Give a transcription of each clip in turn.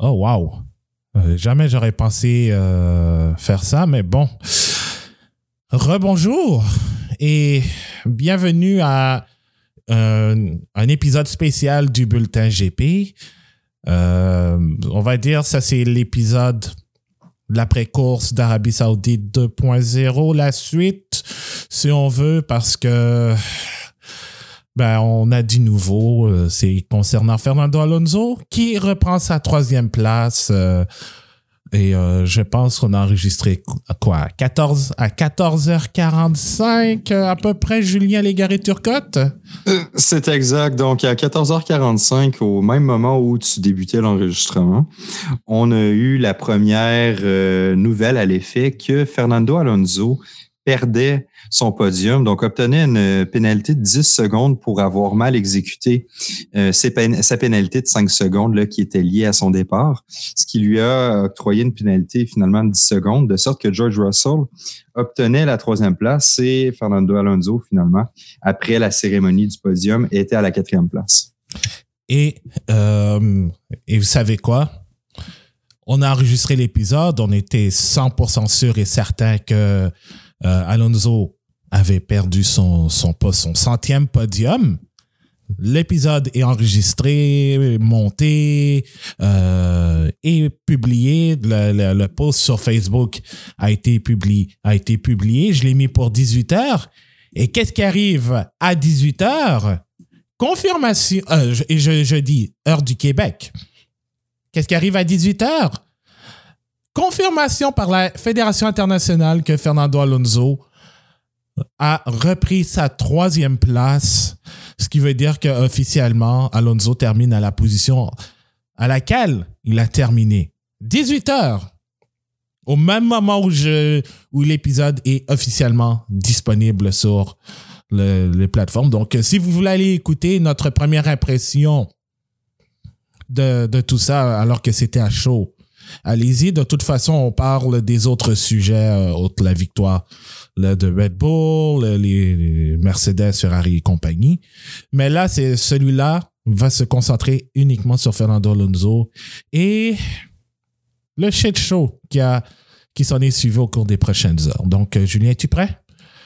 Oh, wow. Jamais j'aurais pensé faire ça, mais bon. Rebonjour et bienvenue à un épisode spécial du Bulletin GP. On va dire ça c'est l'épisode de l'après-course d'Arabie Saoudite 2.0, la suite, si on veut, parce que on a du nouveau. C'est concernant Fernando Alonso qui reprend sa 3e place. Et je pense qu'on a enregistré à 14h45 à peu près, Julien Légaré-Turcotte? C'est exact. Donc, à 14h45, au même moment où tu débutais l'enregistrement, on a eu la première nouvelle à l'effet que Fernando Alonso perdait son podium, donc obtenait une pénalité de 10 secondes pour avoir mal exécuté sa pénalité de 5 secondes là, qui était liée à son départ, ce qui lui a octroyé une pénalité finalement de 10 secondes, de sorte que George Russell obtenait la 3e place et Fernando Alonso, finalement, après la cérémonie du podium, était à la 4e place. Et vous savez quoi? On a enregistré l'épisode, on était 100% sûr et certain que Alonso avait perdu son 100e podium. L'épisode est enregistré, monté et publié. Le post sur Facebook a été publié. Je l'ai mis pour 18h. Et qu'est-ce qui arrive à 18h? Confirmation. Et je dis heure du Québec. Qu'est-ce qui arrive à 18h? Confirmation par la Fédération internationale que Fernando Alonso a repris sa 3e place, ce qui veut dire qu'officiellement, Alonso termine à la position à laquelle il a terminé. 18h, au même moment où l'épisode est officiellement disponible sur les plateformes. Donc, si vous voulez aller écouter notre première impression de tout ça alors que c'était à chaud, allez-y. De toute façon, on parle des autres sujets, autres la victoire de Red Bull, les Mercedes, Ferrari et compagnie. Mais là, celui-là va se concentrer uniquement sur Fernando Alonso et le shit show qui s'en est suivi au cours des prochaines heures. Donc, Julien, es-tu prêt?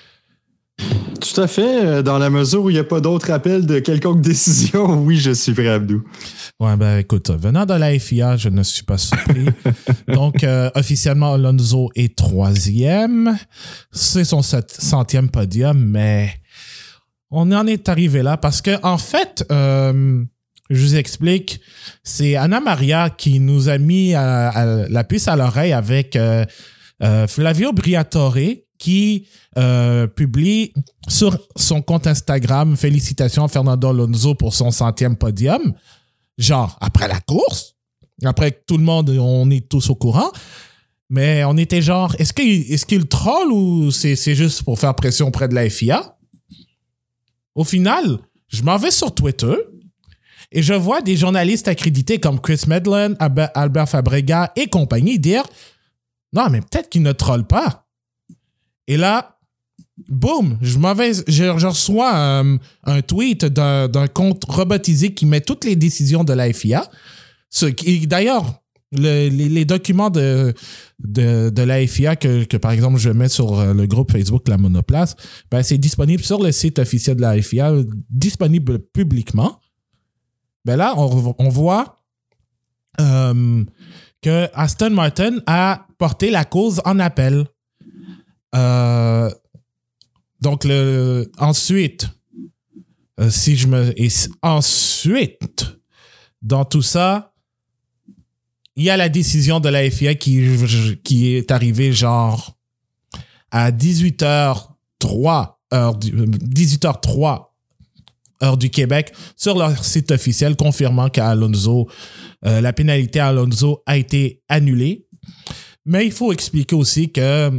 Tout à fait. Dans la mesure où il n'y a pas d'autre appel de quelconque décision, oui, je suis prêt, Abdou. Ouais, écoute, venant de la FIA, je ne suis pas surpris. Donc, officiellement, Alonso est 3e. C'est son 100e podium, mais on en est arrivé là parce que, en fait, je vous explique, c'est Anna Maria qui nous a mis la puce à l'oreille avec Flavio Briatore, qui publie sur son compte Instagram « Félicitations à Fernando Alonso pour son 100e podium ». Genre, après la course, après que tout le monde, on est tous au courant, mais on était genre, est-ce qu'il troll ou c'est juste pour faire pression auprès de la FIA? Au final, je m'en vais sur Twitter et je vois des journalistes accrédités comme Chris Medland, Albert Fabrega et compagnie dire « Non, mais peut-être qu'ils ne trollent pas ». Et là, boum, je reçois un tweet d'un compte robotisé qui met toutes les décisions de la FIA. D'ailleurs, les documents de la FIA que, par exemple, je mets sur le groupe Facebook La Monoplace, c'est disponible sur le site officiel de la FIA, disponible publiquement. Là, on voit que Aston Martin a porté la cause en appel. Donc, ensuite, dans tout ça, il y a la décision de la FIA qui est arrivée genre à 18h03 heure du Québec sur leur site officiel confirmant qu'Alonso, la pénalité à Alonso a été annulée. Mais il faut expliquer aussi que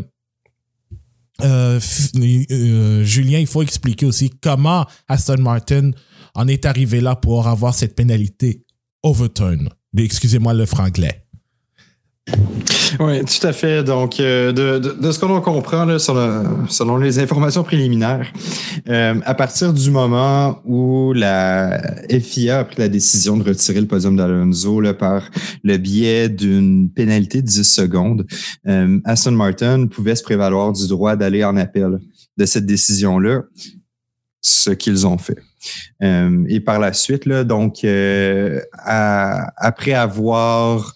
Julien, il faut expliquer aussi comment Aston Martin en est arrivé là pour avoir cette pénalité overturn. Excusez-moi le franglais. Oui, tout à fait. Donc, de ce qu'on comprend là, selon les informations préliminaires, à partir du moment où la FIA a pris la décision de retirer le podium d'Alonso là, par le biais d'une pénalité de 10 secondes, Aston Martin pouvait se prévaloir du droit d'aller en appel de cette décision-là, ce qu'ils ont fait. Et par la suite, là, donc, après avoir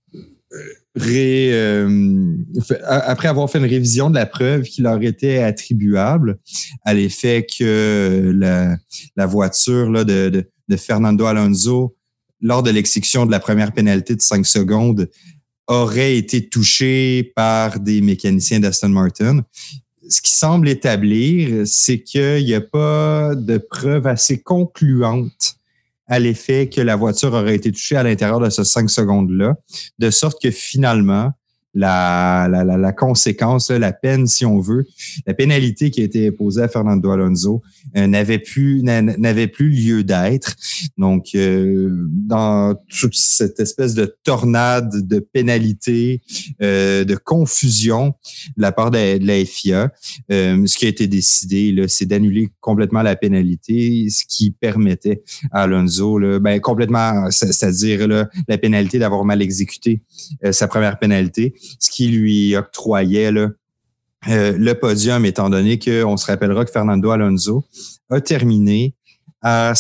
après avoir fait une révision de la preuve qui leur était attribuable à l'effet que la voiture là, de Fernando Alonso, lors de l'exécution de la première pénalité de 5 secondes, aurait été touchée par des mécaniciens d'Aston Martin. Ce qui semble établir, c'est qu'il n'y a pas de preuve assez concluante à l'effet que la voiture aurait été touchée à l'intérieur de ces 5 secondes-là, de sorte que finalement, la conséquence, la peine, si on veut, la pénalité qui a été imposée à Fernando Alonso n'avait plus lieu d'être. Donc, dans toute cette espèce de tornade de pénalité, de confusion de la part de la FIA, ce qui a été décidé, là, c'est d'annuler complètement la pénalité, ce qui permettait à Alonso, là, complètement, c'est-à-dire là, la pénalité d'avoir mal exécuté sa première pénalité, ce qui lui octroyait là, le podium, étant donné qu'on se rappellera que Fernando Alonso a terminé à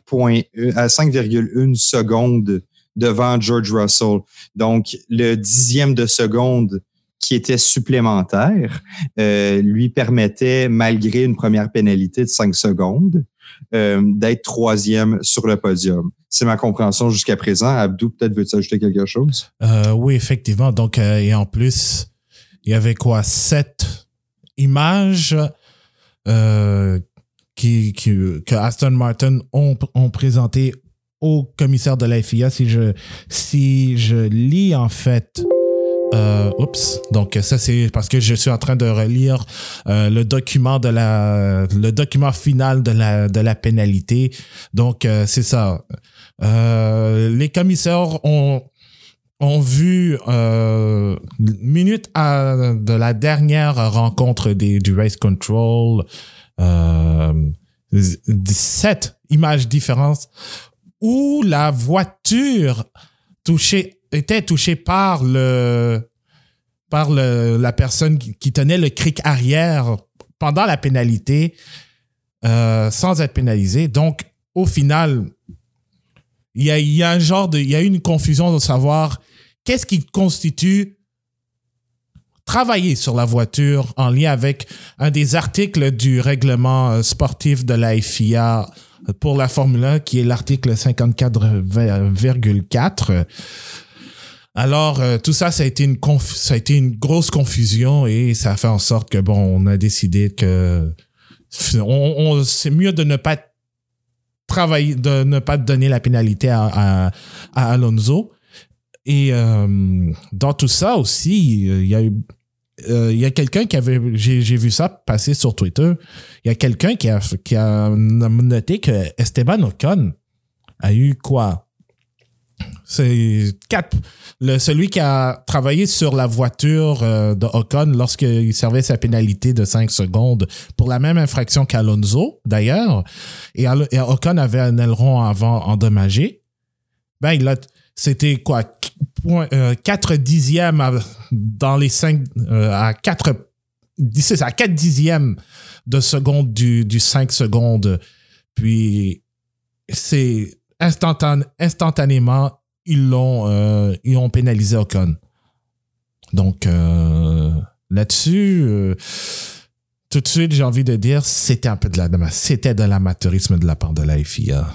5,1 secondes devant George Russell. Donc, le 10e de seconde qui était supplémentaire lui permettait, malgré une première pénalité de 5 secondes, d'être 3e sur le podium. C'est ma compréhension jusqu'à présent. Abdou, peut-être veux-tu ajouter quelque chose? Oui, effectivement. Donc, et en plus, il y avait 7 images que Aston Martin ont présentées au commissaire de la FIA. Si je lis en fait... donc ça c'est parce que je suis en train de relire le document final de la pénalité. Donc c'est ça. Les commissaires ont vu minute de la dernière rencontre du Race Control 17 images différentes où la voiture était touchée par la personne qui tenait le cric arrière pendant la pénalité sans être pénalisée. Donc, au final, il y a eu une confusion de savoir qu'est-ce qui constitue travailler sur la voiture en lien avec un des articles du règlement sportif de la FIA pour la Formule 1, qui est l'article 54,4. Alors, tout ça, ça a été une grosse confusion et ça a fait en sorte que, on a décidé que c'est mieux de ne pas travailler, de ne pas donner la pénalité à Alonso. Et dans tout ça aussi, il y a quelqu'un j'ai vu ça passer sur Twitter. Il y a quelqu'un qui a noté que Esteban Ocon a eu quoi? C'est celui qui a travaillé sur la voiture de Ocon lorsqu'il servait sa pénalité de 5 secondes pour la même infraction qu'Alonso, d'ailleurs. Et Ocon avait un aileron avant endommagé. C'était quoi? 4 dixièmes dans les 5... à 4 dixièmes de seconde du 5 secondes. Puis, c'est instantanément, ils ont pénalisé Ocon. Donc, là-dessus, tout de suite, j'ai envie de dire, c'était de l'amateurisme de la part de la FIA.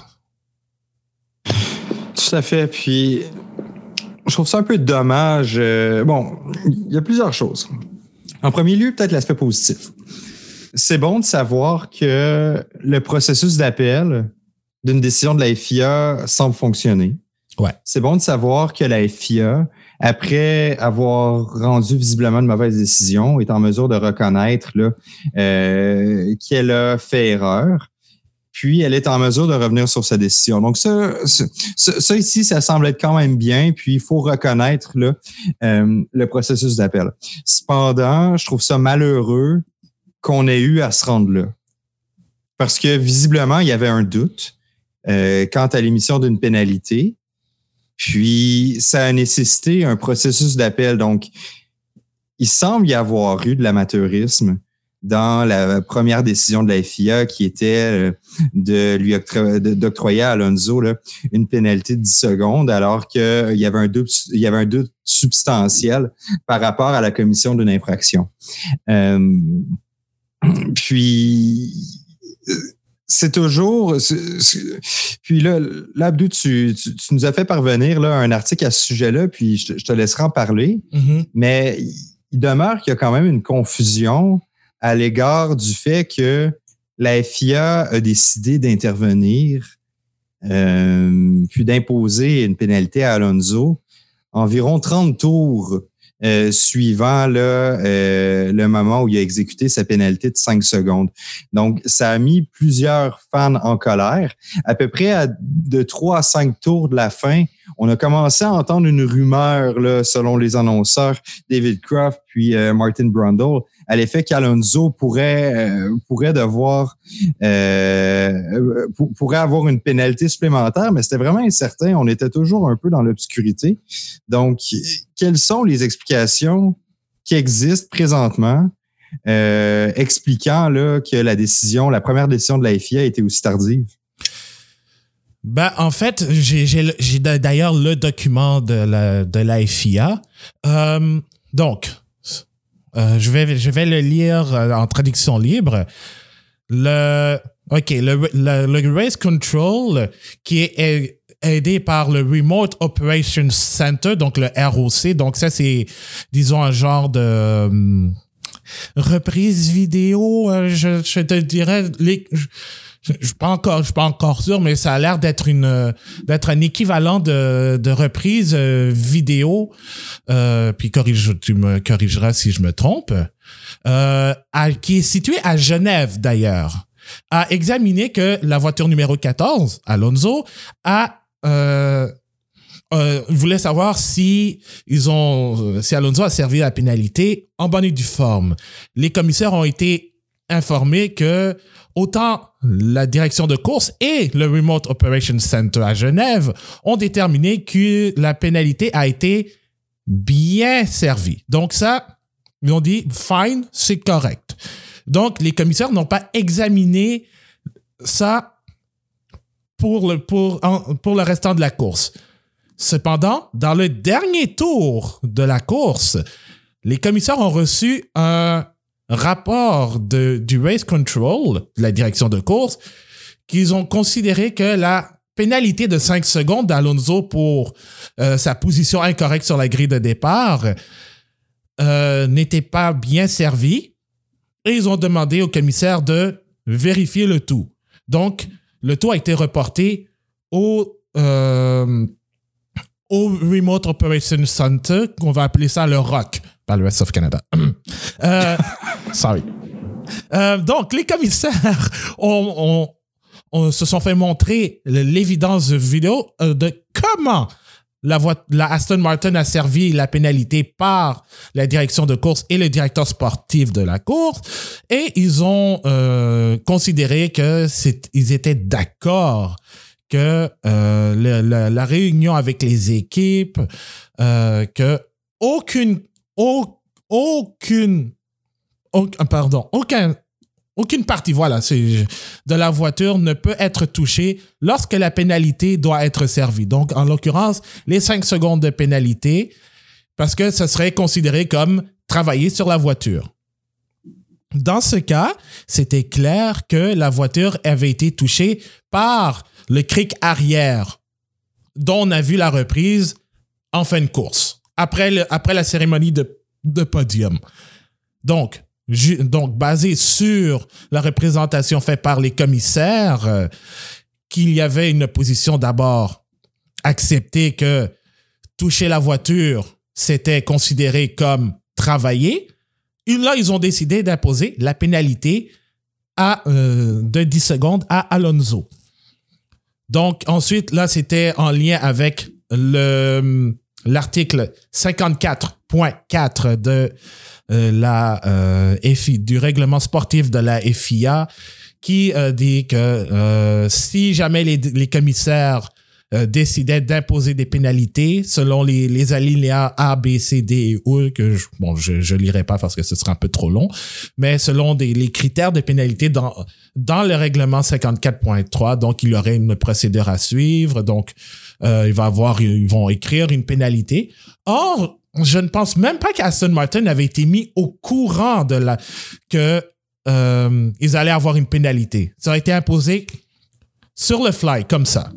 Tout à fait. Puis, je trouve ça un peu dommage. Il y a plusieurs choses. En premier lieu, peut-être l'aspect positif. C'est bon de savoir que le processus d'appel d'une décision de la FIA semble fonctionner. Ouais. C'est bon de savoir que la FIA, après avoir rendu visiblement une mauvaise décision, est en mesure de reconnaître là, qu'elle a fait erreur. puis elle est en mesure de revenir sur sa décision. Donc ça ici, ça semble être quand même bien, puis il faut reconnaître là, le processus d'appel. Cependant, je trouve ça malheureux qu'on ait eu à se rendre là. Parce que visiblement, il y avait un doute quant à l'émission d'une pénalité, puis ça a nécessité un processus d'appel. Donc, il semble y avoir eu de l'amateurisme dans la première décision de la FIA qui était d'octroyer à Alonso là, une pénalité de 10 secondes alors qu'il y avait un doute substantiel par rapport à la commission d'une infraction. Puis c'est toujours... Puis là, Abdou, tu nous as fait parvenir là, un article à ce sujet-là, puis je te laisserai en parler. Mm-hmm. Mais il demeure qu'il y a quand même une confusion à l'égard du fait que la FIA a décidé d'intervenir puis d'imposer une pénalité à Alonso environ 30 tours suivant là, le moment où il a exécuté sa pénalité de 5 secondes. Donc, ça a mis plusieurs fans en colère. À peu près de 3 à 5 tours de la fin, on a commencé à entendre une rumeur, là, selon les annonceurs David Croft puis Martin Brundle, à l'effet qu'Alonso pourrait avoir une pénalité supplémentaire, mais c'était vraiment incertain. On était toujours un peu dans l'obscurité. Donc, quelles sont les explications qui existent présentement expliquant là, que la première décision de la FIA a été aussi tardive? Ben, en fait, j'ai d'ailleurs le document de la FIA. Donc, je vais le lire en traduction libre. Le Race Control qui est aidé par le Remote Operations Center, donc le ROC. Donc ça, c'est, disons, un genre de reprise vidéo. Je te dirais... Je suis pas encore sûr, mais ça a l'air d'être un équivalent de reprise vidéo. Puis tu me corrigeras si je me trompe. Qui est situé à Genève d'ailleurs, a examiné que la voiture numéro 14, Alonso, voulait savoir si Alonso a servi la pénalité en bonne et due forme. Les commissaires ont été informés que autant la direction de course et le Remote Operations Center à Genève ont déterminé que la pénalité a été bien servie. Donc ça, ils ont dit, fine, c'est correct. Donc, les commissaires n'ont pas examiné ça pour le restant de la course. Cependant, dans le dernier tour de la course, les commissaires ont reçu un rapport du Race Control, de la direction de course, qu'ils ont considéré que la pénalité de 5 secondes d'Alonso pour sa position incorrecte sur la grille de départ n'était pas bien servie, et ils ont demandé au commissaire de vérifier le tout. Donc, le tout a été reporté au Remote Operations Center, qu'on va appeler ça le ROC, par le Rest of Canada. Sorry. Donc, les commissaires se sont fait montrer l'évidence vidéo de comment la Aston Martin a servi la pénalité par la direction de course et le directeur sportif de la course, et ils ont considéré ils étaient d'accord que la réunion avec les équipes, que aucune partie, de la voiture ne peut être touchée lorsque la pénalité doit être servie. Donc, en l'occurrence, les 5 secondes de pénalité, parce que ce serait considéré comme travailler sur la voiture. Dans ce cas, c'était clair que la voiture avait été touchée par le cric arrière, dont on a vu la reprise en fin de course, après la cérémonie de podium. Donc, basé sur la représentation faite par les commissaires, qu'il y avait une position d'abord acceptée que toucher la voiture, c'était considéré comme travailler. Et là, ils ont décidé d'imposer la pénalité de 10 secondes à Alonso. Donc, ensuite, là, c'était en lien avec l'article 54.4 de la FI, du règlement sportif de la FIA, qui dit que si jamais les commissaires décidaient d'imposer des pénalités selon les alinéas A, B, C, D et E, que je lirai pas parce que ce sera un peu trop long, mais selon les critères de pénalité dans le règlement 54.3, donc il y aurait une procédure à suivre, donc ils vont écrire une pénalité. Or, je ne pense même pas qu'Aston Martin avait été mis au courant que ils allaient avoir une pénalité. Ça a été imposé sur le fly, comme ça.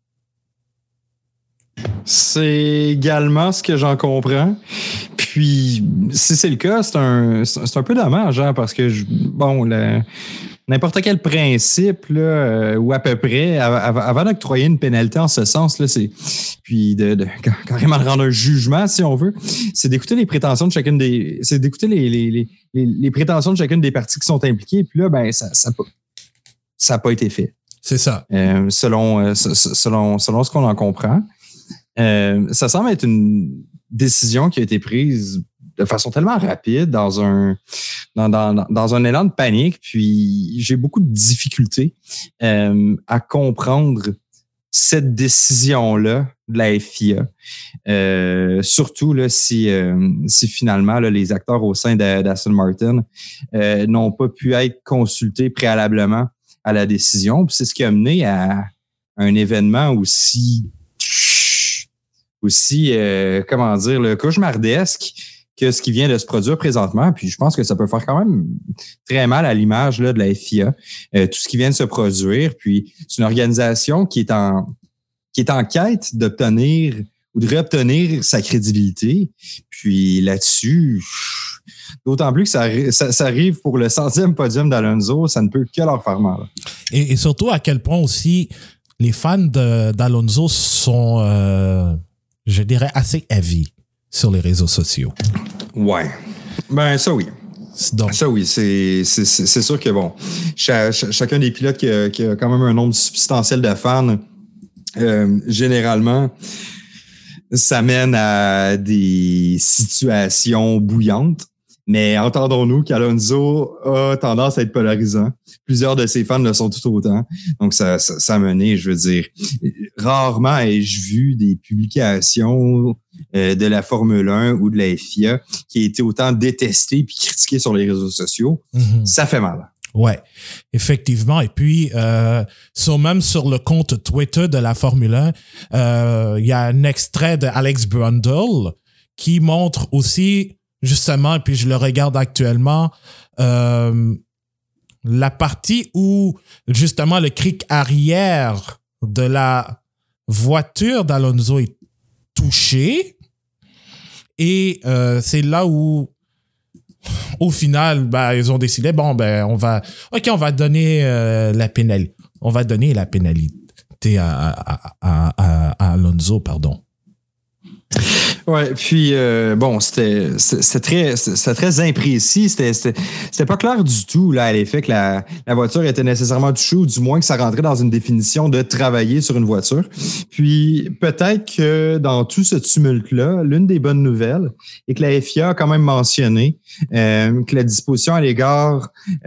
C'est également ce que j'en comprends. Puis, si c'est le cas, c'est un peu dommage, hein, parce que, n'importe quel principe, là, ou à peu près, avant d'octroyer une pénalité en ce sens, là, puis de carrément rendre un jugement, si on veut, c'est d'écouter les prétentions de chacune c'est d'écouter les prétentions de chacune des parties qui sont impliquées. Puis là, ben, ça n'a pas été fait. C'est ça. Selon ce qu'on en comprend. Ça semble être une décision qui a été prise de façon tellement rapide dans un élan de panique, puis j'ai beaucoup de difficultés à comprendre cette décision-là de la FIA. Surtout là, si finalement là, les acteurs au sein d'Aston Martin n'ont pas pu être consultés préalablement à la décision. Puis c'est ce qui a mené à un événement aussi cauchemardesque que ce qui vient de se produire présentement. Puis je pense que ça peut faire quand même très mal à l'image là, de la FIA, tout ce qui vient de se produire. Puis c'est une organisation qui est en quête d'obtenir ou de réobtenir sa crédibilité. Puis là-dessus, d'autant plus que ça arrive pour le 100e podium d'Alonso, ça ne peut que leur faire mal. Et surtout à quel point aussi les fans d'Alonso sont, je dirais, assez heavy sur les réseaux sociaux. Ouais. Ben, ça oui. Donc, ça oui, c'est sûr que bon, chacun des pilotes qui a quand même un nombre substantiel de fans, généralement, ça mène à des situations bouillantes. Mais entendons-nous qu'Alonso a tendance à être polarisant. Plusieurs de ses fans le sont tout autant. Donc, ça a mené, je veux dire, rarement ai-je vu des publications de la Formule 1 ou de la FIA qui a été autant détestées puis critiquées sur les réseaux sociaux. Mm-hmm. Ça fait mal. Ouais, effectivement. Et puis, même sur le compte Twitter de la Formule 1, il y a un extrait d'Alex Brundle qui montre aussi, justement, et puis je le regarde actuellement, la partie où, justement, le cric arrière de la voiture d'Alonso est touché. Et c'est là où, au final, ils ont décidé, on va donner la pénalité. On va donner la pénalité à Alonso, pardon. Ouais, puis c'était très imprécis, c'était pas clair du tout là à l'effet que la voiture était nécessairement touchée, ou du moins que ça rentrait dans une définition de travailler sur une voiture. Puis peut-être que dans tout ce tumulte-là, l'une des bonnes nouvelles est que la FIA a quand même mentionné que la disposition à l'égard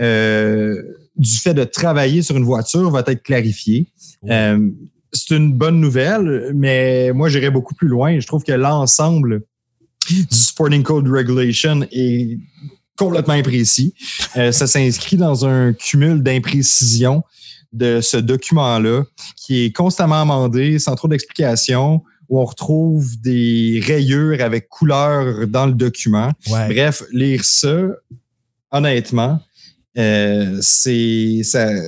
du fait de travailler sur une voiture va être clarifiée. C'est une bonne nouvelle, mais moi, j'irais beaucoup plus loin. Je trouve que l'ensemble du Sporting Code Regulation est complètement imprécis. Ça s'inscrit dans un cumul d'imprécisions de ce document-là qui est constamment amendé, sans trop d'explications, où on retrouve des rayures avec couleur dans le document. Ouais. Bref, lire ça, honnêtement, c'est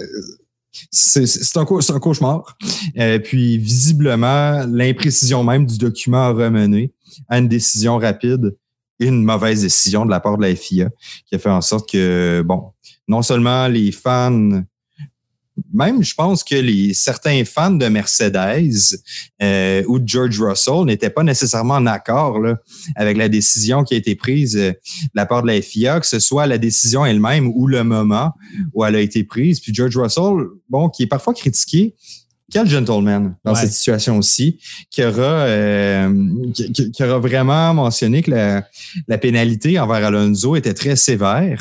un cauchemar. Puis, visiblement, l'imprécision même du document a remené à une décision rapide, une mauvaise décision de la part de la FIA, qui a fait en sorte que, non seulement les fans même, je pense que certains fans de Mercedes ou de George Russell n'étaient pas nécessairement en accord là, avec la décision qui a été prise de la part de la FIA, que ce soit la décision elle-même ou le moment où elle a été prise. Puis George Russell, bon, qui est parfois critiqué, quel gentleman dans cette situation aussi, qui aura vraiment mentionné que la pénalité envers Alonso était très sévère.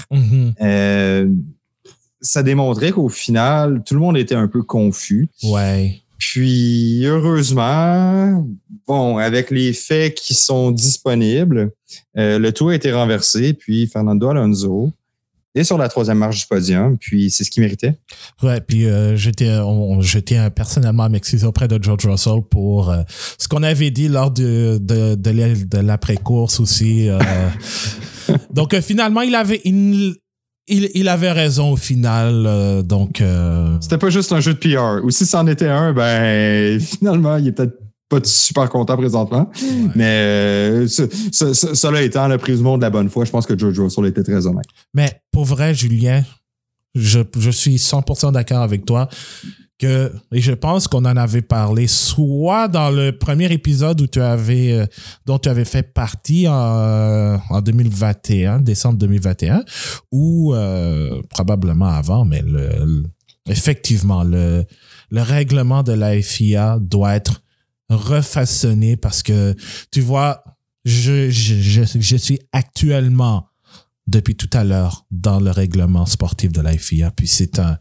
Ça démontrait qu'au final, tout le monde était un peu confus. Ouais. Puis, heureusement, bon, avec les faits qui sont disponibles, le tout a été renversé, puis Fernando Alonso est sur la 3e marche du podium, puis c'est ce qu'il méritait. Ouais, puis je tiens personnellement à m'excuser auprès de George Russell pour ce qu'on avait dit lors de l'après-course aussi. Donc, finalement, il avait raison au final, donc... C'était pas juste un jeu de PR. Ou si c'en était un, ben finalement, il est peut-être pas super content présentement. Ouais. Mais cela étant, le présume de la bonne foi, je pense que George Russell était très honnête. Mais pour vrai, Julien, je suis 100% d'accord avec toi et je pense qu'on en avait parlé soit dans le premier épisode dont tu avais fait partie en 2021, décembre 2021, ou probablement avant, mais effectivement, le règlement de la FIA doit être refaçonné parce que, tu vois, je suis actuellement, depuis tout à l'heure, dans le règlement sportif de la FIA, puis c'est un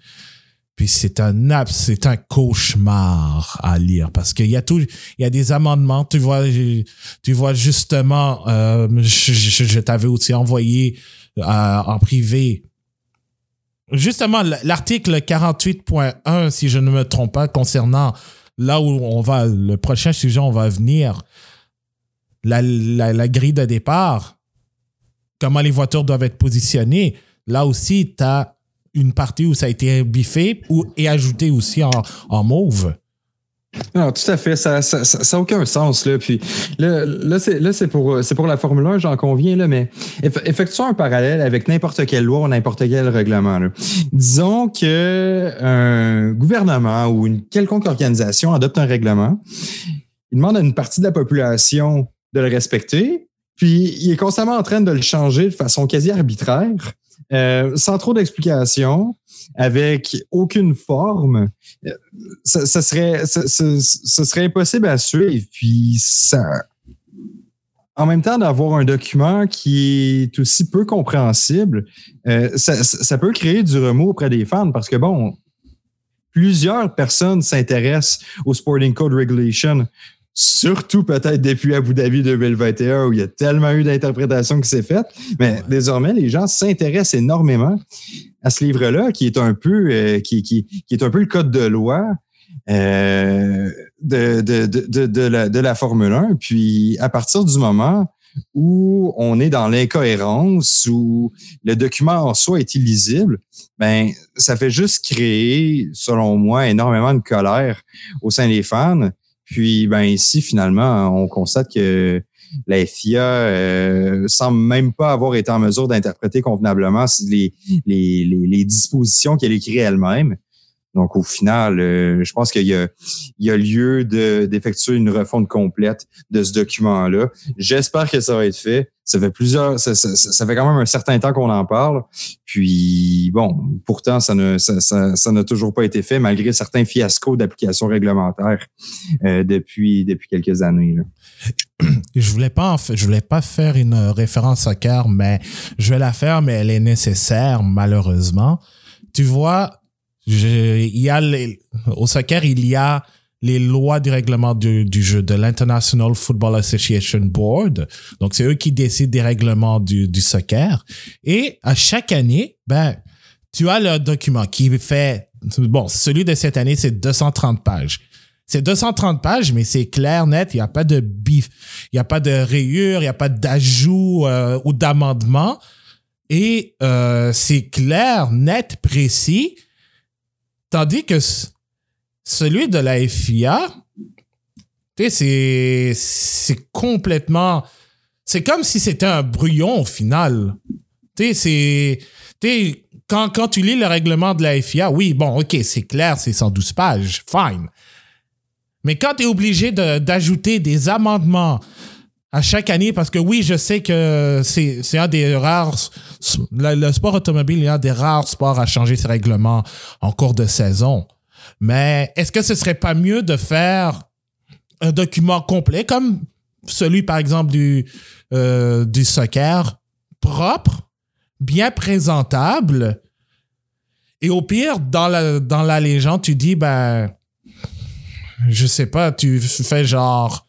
cauchemar à lire parce qu'il y a des amendements. Tu vois justement, je t'avais aussi envoyé en privé justement l'article 48.1, si je ne me trompe pas, concernant là où le prochain sujet, on va venir, la grille de départ, comment les voitures doivent être positionnées. Là aussi, tu as une partie où ça a été biffé et ajouté aussi en mauve. Non, tout à fait. Ça n'a aucun sens. Là. Puis là, c'est pour la Formule 1, j'en conviens, là, mais effectuons un parallèle avec n'importe quelle loi ou n'importe quel règlement. Là. Disons qu'un gouvernement ou une quelconque organisation adopte un règlement, il demande à une partie de la population de le respecter, puis il est constamment en train de le changer de façon quasi arbitraire. Sans trop d'explications, avec aucune forme, ce serait impossible à suivre. Puis en même temps, d'avoir un document qui est aussi peu compréhensible, ça peut créer du remous auprès des fans parce que, bon, plusieurs personnes s'intéressent au Sporting Code Regulation, surtout peut-être depuis Abu Dhabi 2021 où il y a tellement eu d'interprétations qui s'est faite. Mais désormais, les gens s'intéressent énormément à ce livre-là qui est un peu qui est un peu le code de loi de la Formule 1. Puis à partir du moment où on est dans l'incohérence, où le document en soi est illisible, ben ça fait juste créer, selon moi, énormément de colère au sein des fans. Puis, ben ici, finalement, on constate que la FIA semble même pas avoir été en mesure d'interpréter convenablement les dispositions qu'elle écrit elle-même. Donc, au final, je pense qu'il y a lieu d'effectuer une refonte complète de ce document-là. J'espère que ça va être fait. Ça fait quand même un certain temps qu'on en parle. Puis, bon, pourtant, ça n'a toujours pas été fait malgré certains fiascos d'application réglementaire depuis quelques années, là. Je voulais pas faire une référence soccer, mais je vais la faire, mais elle est nécessaire, malheureusement. Tu vois, au soccer, il y a les lois du règlement du jeu de l'International Football Association Board. Donc, c'est eux qui décident des règlements du soccer. Et à chaque année, ben, tu as le document qui fait, bon, celui de cette année, c'est 230 pages. C'est 230 pages, mais c'est clair, net. Il n'y a pas de bif, il n'y a pas de rayures, il n'y a pas d'ajout ou d'amendement. Et c'est clair, net, précis. Tandis que celui de la FIA, c'est complètement... C'est comme si c'était un brouillon au final. quand tu lis le règlement de la FIA, oui, bon, OK, c'est clair, c'est 112 pages, fine. Mais quand tu es obligé d'ajouter des amendements à chaque année, parce que oui, je sais que c'est un des rares... Le sport automobile est un des rares sports à changer ses règlements en cours de saison. Mais est-ce que ce serait pas mieux de faire un document complet, comme celui, par exemple, du soccer, propre, bien présentable, et au pire, dans la légende, tu dis, ben, je sais pas, tu fais genre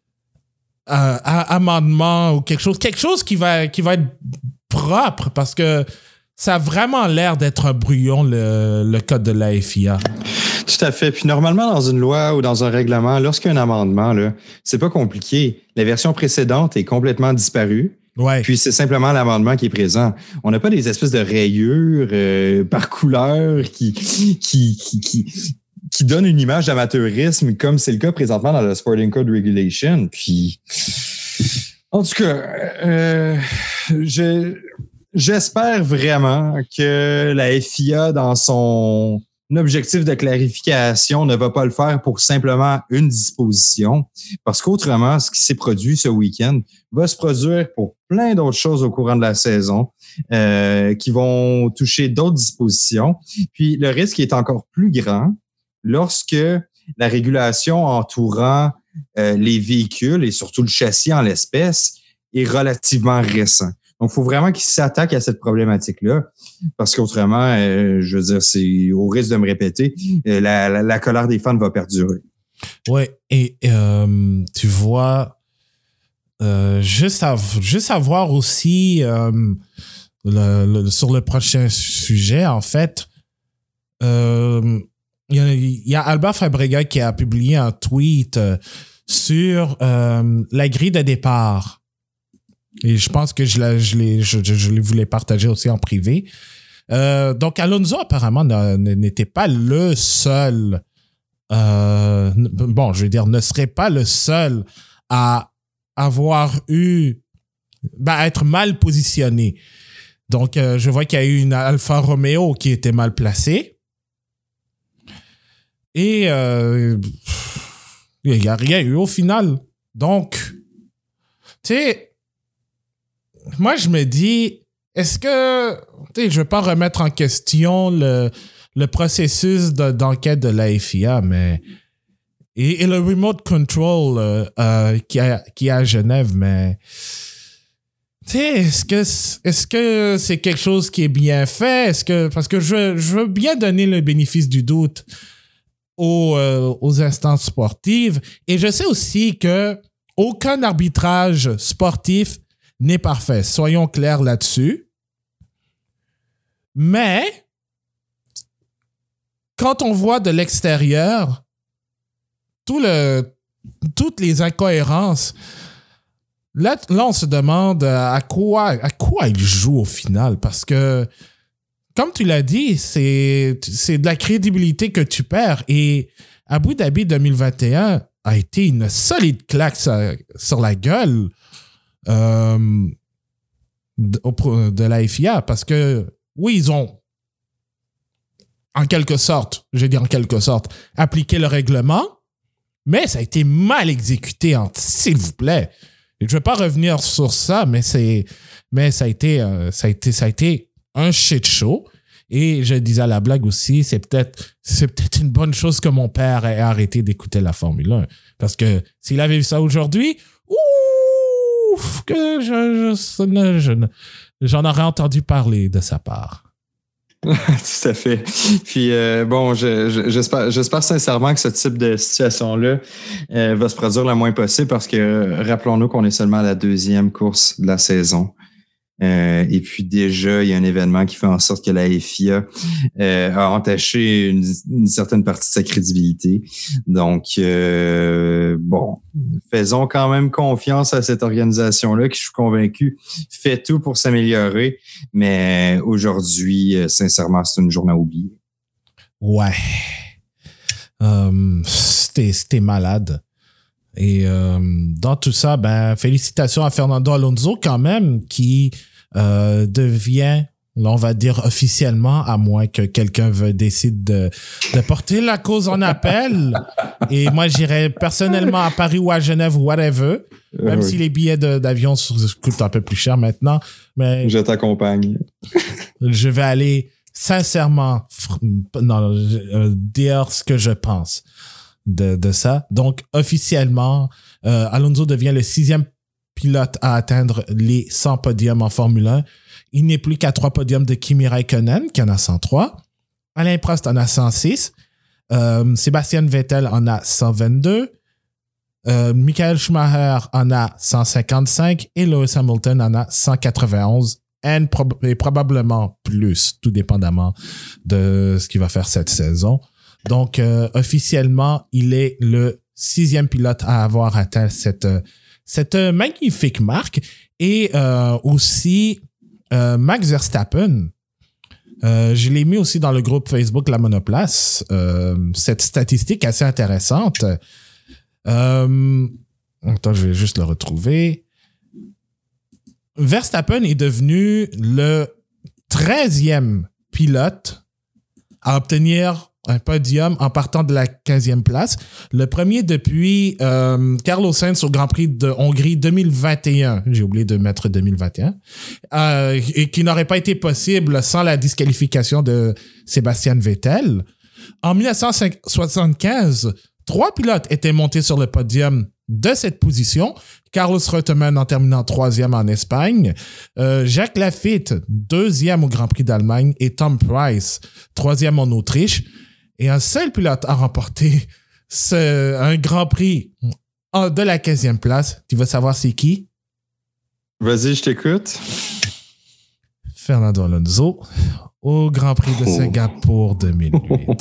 amendement ou quelque chose qui va être propre, parce que ça a vraiment l'air d'être un brouillon, le code de la FIA. Tout à fait. Puis normalement, dans une loi ou dans un règlement, lorsqu'il y a un amendement, là, c'est pas compliqué. La version précédente est complètement disparue. Ouais. Puis c'est simplement l'amendement qui est présent. On n'a pas des espèces de rayures par couleur qui donnent une image d'amateurisme, comme c'est le cas présentement dans le Sporting Code Regulation. Puis, en tout cas, j'espère vraiment que la FIA, dans son objectif de clarification, ne va pas le faire pour simplement une disposition, parce qu'autrement, ce qui s'est produit ce week-end va se produire pour plein d'autres choses au courant de la saison qui vont toucher d'autres dispositions. Puis le risque est encore plus grand lorsque la régulation entourant les véhicules et surtout le châssis en l'espèce est relativement récent. Donc, il faut vraiment qu'ils s'attaquent à cette problématique-là, parce qu'autrement, je veux dire, c'est au risque de me répéter, la colère des fans va perdurer. Oui, et tu vois, juste à voir aussi sur le prochain sujet, en fait, il y a Albert Fabrega qui a publié un tweet sur la grille de départ. Et je pense que je voulais partager aussi en privé. Donc, Alonso, apparemment, n'était pas le seul... bon, je veux dire, ne serait pas le seul à avoir être mal positionné. Donc, je vois qu'il y a eu une Alfa Romeo qui était mal placée. Et il n'y a rien eu au final. Donc, tu sais... Moi, je me dis, est-ce que... Tu sais, je ne veux pas remettre en question le processus d'enquête de la FIA, mais... Et le remote control qui est à Genève, mais... Tu sais, est-ce que c'est quelque chose qui est bien fait? Parce que je veux bien donner le bénéfice du doute aux instances sportives. Et je sais aussi que aucun arbitrage sportif n'est parfait. Soyons clairs là-dessus. Mais, quand on voit de l'extérieur toutes les incohérences, là, on se demande à quoi il joue au final. Parce que, comme tu l'as dit, c'est de la crédibilité que tu perds. Et Abu Dhabi 2021 a été une solide claque sur la gueule de la FIA, parce que oui, ils ont en quelque sorte appliqué le règlement, mais ça a été mal exécuté, s'il vous plaît. Et je ne vais pas revenir sur ça, mais ça a été un shit show. Et je disais à la blague aussi, c'est peut-être une bonne chose que mon père ait arrêté d'écouter la Formule 1, parce que s'il avait vu ça aujourd'hui, que j'en aurais entendu parler de sa part. Tout à fait. Puis bon, j'espère sincèrement que ce type de situation-là va se produire le moins possible, parce que rappelons-nous qu'on est seulement à la deuxième course de la saison. Et puis déjà, il y a un événement qui fait en sorte que la FIA a entaché une certaine partie de sa crédibilité. Donc, bon, faisons quand même confiance à cette organisation-là qui, je suis convaincu, fait tout pour s'améliorer. Mais aujourd'hui, sincèrement, c'est une journée à oublier. Ouais. C'était malade. Et dans tout ça, ben, félicitations à Fernando Alonso quand même, qui devient Là, on va dire officiellement, à moins que quelqu'un décide de porter la cause en appel. Et moi, j'irai personnellement à Paris ou à Genève ou whatever. Même si les billets d'avion coûtent un peu plus cher maintenant. Mais je t'accompagne. Je vais aller sincèrement dire ce que je pense de ça. Donc, officiellement, Alonso devient le 6e pilote à atteindre les 100 podiums en Formule 1. Il n'est plus qu'à 3 podiums de Kimi Räikkönen, qui en a 103. Alain Prost en a 106. Sébastien Vettel en a 122. Michael Schumacher en a 155 et Lewis Hamilton en a 191 et probablement plus, tout dépendamment de ce qu'il va faire cette saison. Donc, officiellement, il est le 6e pilote à avoir atteint cette magnifique marque. Et aussi, Max Verstappen, je l'ai mis aussi dans le groupe Facebook La Monoplace, cette statistique assez intéressante. Attends, je vais juste le retrouver. Verstappen est devenu le 13e pilote à obtenir un podium en partant de la 15e place. Le premier depuis Carlos Sainz au Grand Prix de Hongrie 2021. J'ai oublié de mettre 2021. Et qui n'aurait pas été possible sans la disqualification de Sébastien Vettel. En 1975, 3 pilotes étaient montés sur le podium de cette position. Carlos Reutemann en terminant 3e en Espagne. Jacques Laffite, 2e au Grand Prix d'Allemagne. Et Tom Price, 3e en Autriche. Et un seul pilote a remporté un Grand Prix de la 15e place. Tu veux savoir c'est qui? Vas-y, je t'écoute. Fernando Alonso au Grand Prix de Singapour 2008.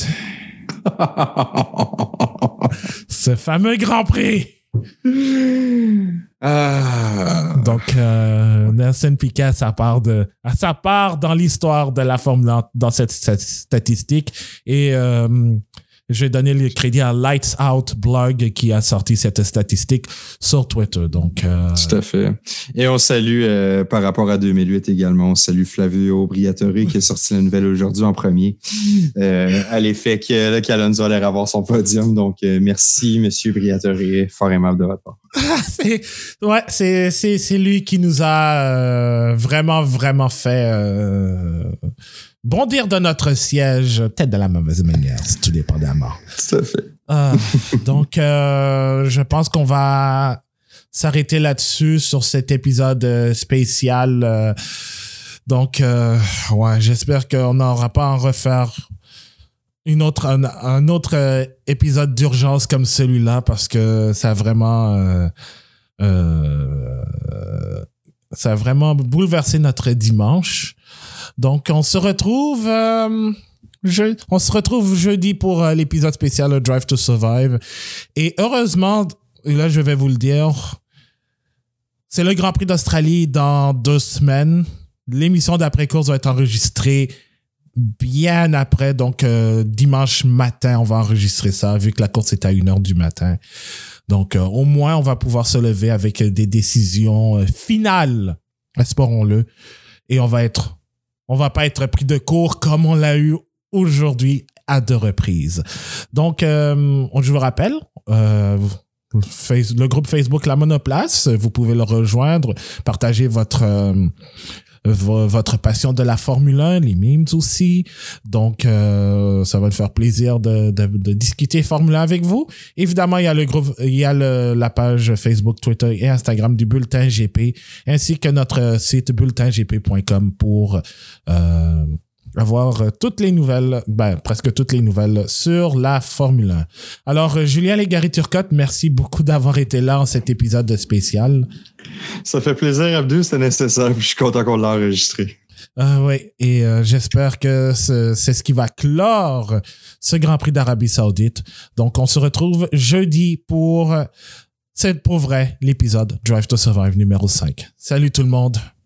Ce fameux Grand Prix. Donc, Nelson Piquet, ça part dans l'histoire de la Formule 1 dans cette statistique. Et je vais donner le crédit à Lights Out Blog qui a sorti cette statistique sur Twitter. Donc, tout à fait. Et on salue, par rapport à 2008 également, on salue Flavio Briatore qui a sorti la nouvelle aujourd'hui en premier à l'effet qu'Alonso allait avoir son podium. Donc, merci, Monsieur Briatore, fort aimable de votre part. C'est lui qui nous a vraiment, vraiment fait bondir de notre siège, peut-être de la mauvaise manière, tout dépendamment. Tout à fait. Donc, je pense qu'on va s'arrêter là-dessus sur cet épisode spécial. Donc, j'espère qu'on n'aura pas à en refaire un autre épisode d'urgence comme celui-là parce que ça a vraiment bouleversé notre dimanche. Donc, on se retrouve jeudi pour l'épisode spécial le Drive to Survive. Et heureusement, là, je vais vous le dire, c'est le Grand Prix d'Australie dans 2 semaines. L'émission d'après-course va être enregistrée bien après. Donc, dimanche matin, on va enregistrer ça, vu que la course est à 1h du matin. Donc, au moins, on va pouvoir se lever avec des décisions finales, espérons-le. Et on va pas être pris de court comme on l'a eu aujourd'hui à 2 reprises. Donc, je vous rappelle, le groupe Facebook La Monoplace, vous pouvez le rejoindre, partager votre passion de la Formule 1, les memes aussi. Donc, ça va me faire plaisir de discuter Formule 1 avec vous. Évidemment, il y a la page Facebook, Twitter et Instagram du Bulletin GP, ainsi que notre site bulletingp.com pour avoir toutes les nouvelles, presque toutes les nouvelles sur la Formule 1. Alors, Julien Légaré-Turcotte, merci beaucoup d'avoir été là en cet épisode spécial. Ça fait plaisir, Abdou, c'est nécessaire. Je suis content qu'on l'ait enregistré. Oui, et j'espère que c'est ce qui va clore ce Grand Prix d'Arabie Saoudite. Donc, on se retrouve jeudi pour vrai l'épisode Drive to Survive numéro 5. Salut tout le monde!